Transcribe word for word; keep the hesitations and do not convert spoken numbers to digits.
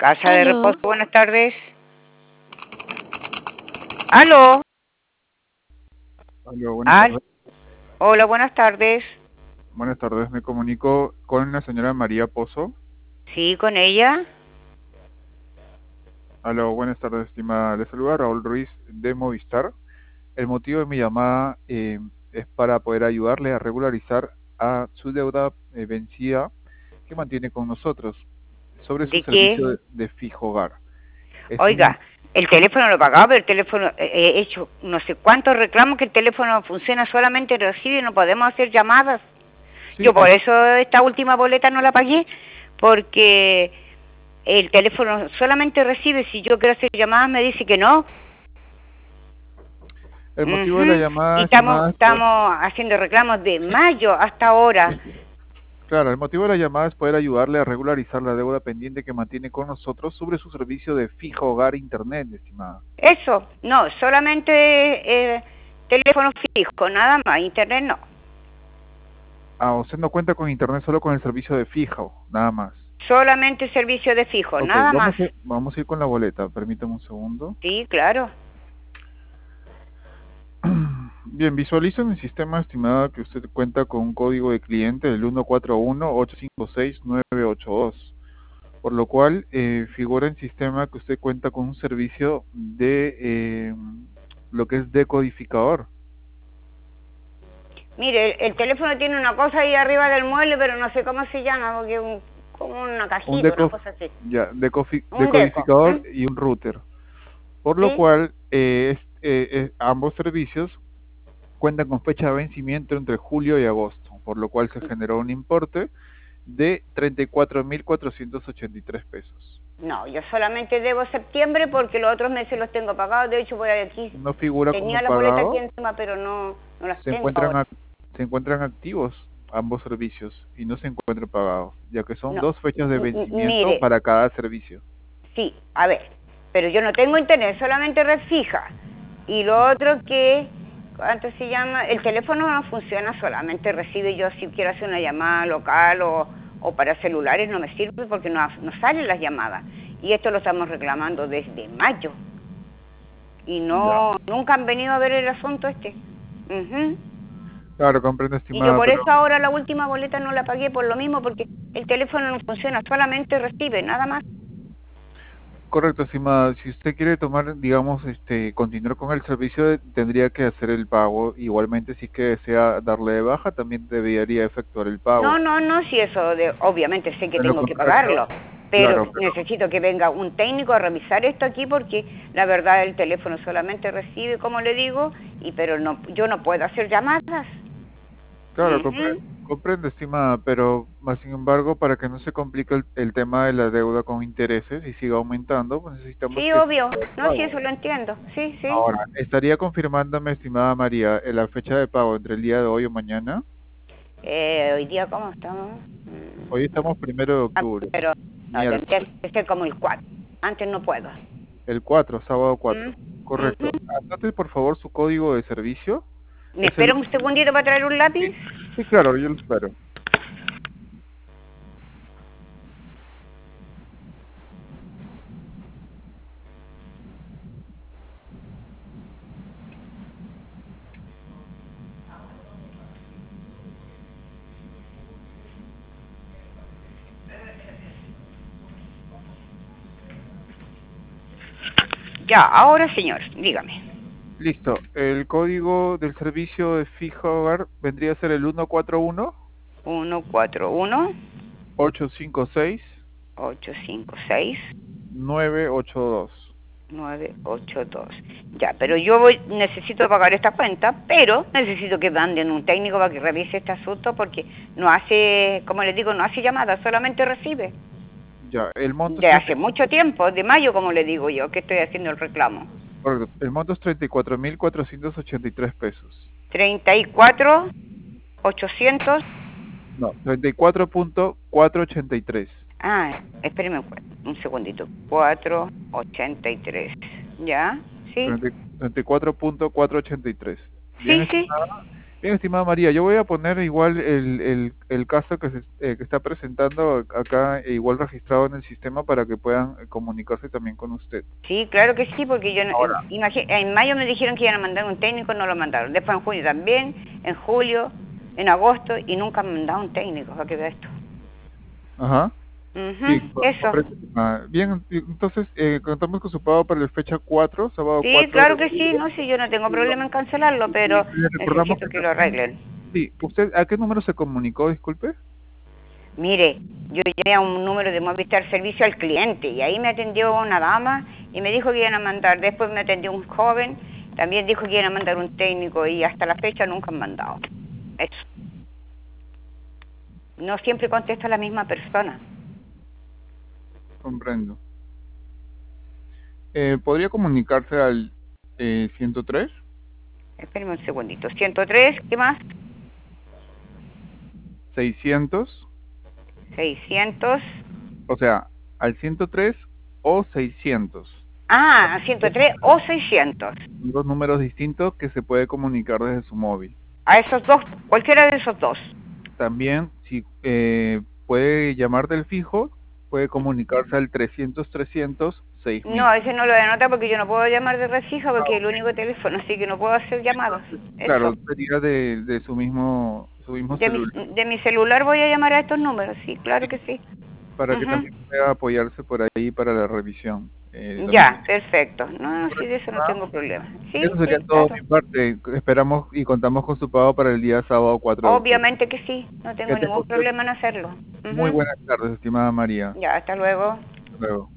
Casa de Aló. Reposo, buenas tardes. ¿Aló? Aló, buenas Al- tardes. Hola, buenas tardes. Buenas tardes, me comunico con la señora María Pozo. Sí, con ella. Aló, buenas tardes, estimada. Le saluda Raúl Ruiz de Movistar. El motivo de mi llamada eh, es para poder ayudarle a regularizar a su deuda eh, vencida que mantiene con nosotros sobre su ¿De qué? servicio de, de fijo hogar. Es un, Oiga, el teléfono lo he pagado, pero el teléfono, eh, he hecho no sé cuántos reclamos que el teléfono funciona solamente recibe y no podemos hacer llamadas. sí, Yo por es- eso esta última boleta no la pagué, porque el teléfono solamente recibe, si yo quiero hacer llamadas me dice que no. el motivo de la Ujú. Y llamada, estamos, estimada, es poder- estamos haciendo reclamos de mayo hasta ahora. claro, el motivo de la llamada es poder ayudarle a regularizar la deuda pendiente que mantiene con nosotros sobre su servicio de fijo hogar internet, estimada. Eso, no, solamente eh, teléfono fijo, nada más, internet no. Ah, usted no cuenta con internet, solo con el servicio de fijo, nada más. Solamente servicio de fijo, Ok, nada más. vamos a, vamos a ir con la boleta, permítame un segundo. Sí, claro. Bien, visualizo en el sistema estimado que usted cuenta con un código de cliente, el uno cuatro uno, ocho cinco seis, nueve ocho dos, por lo cual eh, figura en sistema que usted cuenta con un servicio de eh, lo que es decodificador. Mire, el, el teléfono tiene una cosa ahí arriba del mueble, pero no sé cómo se llama, porque es un, como una Un cajita, una deco, cosa así. ya, decofi- Un deco. decodificador ¿Mm? y un router, por lo ¿Sí? cual eh, es- eh, eh, ambos servicios cuentan con fecha de vencimiento entre julio y agosto, por lo cual se generó un importe de treinta y cuatro mil cuatrocientos ochenta y tres pesos. No, yo solamente debo septiembre porque los otros meses los tengo pagados. De hecho, voy aquí. No figura como Tenía la boleta aquí pagado, encima, pero no, no las se tengo encuentran, ahora. ac- se encuentran activos ambos servicios y no se encuentran pagados, ya que son No, dos fechas de M- m- vencimiento mire, para cada servicio. sí, a ver, pero yo no tengo internet, solamente red fija. Y lo otro que, ¿cuánto se llama? El teléfono no funciona, solamente recibe yo si quiero hacer una llamada local o, o para celulares no me sirve porque no, no salen las llamadas. Y esto lo estamos reclamando desde mayo. Y Ya. no, nunca han venido a ver el asunto este. Ujú. Claro, comprendo, Y yo estimada, por pero eso ahora la última boleta no la pagué por lo mismo, porque el teléfono no funciona, solamente recibe, nada más. correcto, estimada. Si usted quiere tomar, digamos, este, continuar con el servicio, tendría que hacer el pago. Igualmente, si es que desea darle de baja, también debería efectuar el No, pago. no, no, si eso de, obviamente sé que De lo tengo que contrario, pagarlo, pero claro, pero necesito que venga un técnico a revisar esto aquí porque la verdad el teléfono solamente recibe, como le digo, y pero no, yo no puedo hacer llamadas. claro, compre- Ujú. comprendo, estimada, pero más sin embargo, para que no se complique el, el tema de la deuda con intereses y siga aumentando, pues necesitamos Sí, que obvio, efectúe el no, sí, pago. eso lo entiendo, sí, sí. Ahora, estaría confirmándome, estimada María, eh, la fecha de pago entre el día de hoy o mañana. Eh, hoy día, ¿cómo estamos? Mm, Hoy estamos primero de ah, octubre, pero no, tendría miércoles. que ser como el cuatro, antes no puedo. El cuatro, sábado Mm, cuatro. ujú. Correcto. Anote por favor su código de servicio. ¿Me Es el... espera un segundito para traer un lápiz? Sí, sí, claro, yo lo espero. Ya, ahora señor, dígame. Listo. El código del servicio de fijo hogar vendría a ser el uno cuatro uno, Uno cuatro uno ocho cinco seis, ocho cinco seis nueve ocho dos. nueve ocho dos. Ya, pero yo voy, necesito pagar esta cuenta, pero necesito que manden un técnico para que revise este asunto porque no hace, como les digo, no hace llamadas, solamente recibe. Ya, el monto es De treinta, hace mucho tiempo, de mayo, como le digo yo, que estoy haciendo el reclamo. correcto, el monto es treinta y cuatro mil cuatrocientos ochenta y tres pesos. Treinta y cuatro ochocientos. No, treinta y cuatro punto cuatrocientos ochenta y tres. Ah, espéreme un, un segundito. Cuatro ochenta y tres. ¿Ya? ¿Sí? treinta y cuatro punto cuatrocientos ochenta y tres. Bien, Sí, sí. estimada. Bien, estimada María, yo voy a poner igual el, el, el caso que se eh, que está presentando acá, e igual registrado en el sistema para que puedan eh, comunicarse también con usted. Sí, claro que sí, porque yo, no- en, Ahora, imagi- en mayo me dijeron que iban a mandar un técnico, no lo mandaron. Después en junio también, en julio, en agosto, y nunca han mandado un técnico, para que vea esto. ajá, sí, Mhm, co- eso. comprendo, estimada. Bien, y- entonces eh, contamos con su pago para la fecha cuatro, sábado Sí, cuatro de claro que sí, julio. no, sí, yo no tengo Y lo- problema en cancelarlo, y pero le recordamos necesito que que lo también, arreglen. sí, ¿usted a qué número se comunicó, disculpe? Mire, yo llamé a un número de Movistar Servicio al Cliente y ahí me atendió una dama y me dijo que iban a mandar. Después me atendió un joven, también dijo que iban a mandar un técnico y hasta la fecha nunca han mandado. Eso. No siempre contesta la misma persona. Comprendo. Eh, ¿podría comunicarse al eh, ciento tres? Espérame un segundito. ciento tres, ¿qué más? seiscientos, seiscientos. o sea, al ciento tres o seiscientos. Ah, ciento tres o seiscientos. Son dos números distintos que se puede comunicar desde su móvil. A esos dos, cualquiera de esos dos. También, si eh, puede llamar del fijo, puede comunicarse al trescientos trescientos seis mil. No, ese no lo voy a anotar porque yo no puedo llamar de refija porque es el único teléfono, así que no puedo hacer llamadas. Claro, Eso. sería de, de su mismo su mismo De mi, celular, de mi celular voy a llamar a estos números, sí, claro que sí. para que Ujú. también pueda apoyarse por ahí para la revisión. Eh, también. Ya, perfecto. No, no, sí, de eso no tengo problema. Sí, Eso sería sí, todo claro. de mi parte. Esperamos y contamos con su pago para el día sábado cuatro de octubre. Obviamente que sí, no Que tengo tenga ningún usted problema en hacerlo. muy Ujú. buenas tardes, estimada María. Ya, hasta luego. Hasta luego.